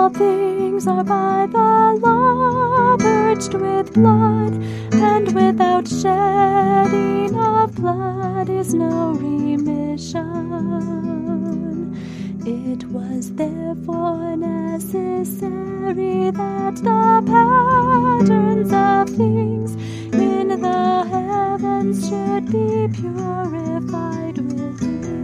all things are by the law purged with blood, and without shedding of blood is no remission. It was therefore necessary that the patterns of things in the heavens should be purified with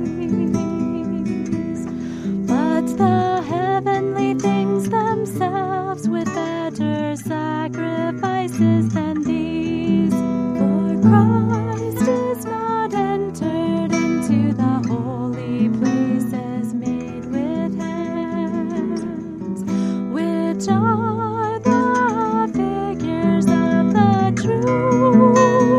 these. But the heavenly things themselves with better sacrifices than these. For Christ is not entered into the holy places made with hands, which are the figures of the true,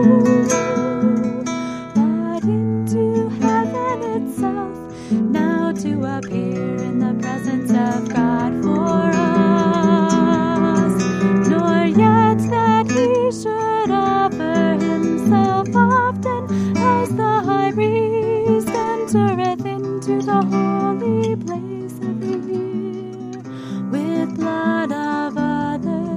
but into heaven itself, now to appear in the presence of God for us, nor yet that he should offer himself often, as the high priest entereth into the holy place every year with blood of others.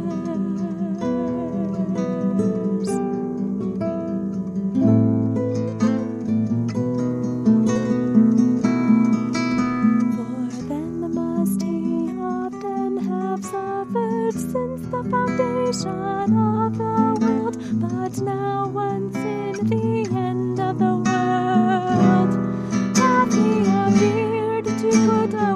For then must he often have suffered since the foundation of the world, but now once in the end of the world hath he appeared to put away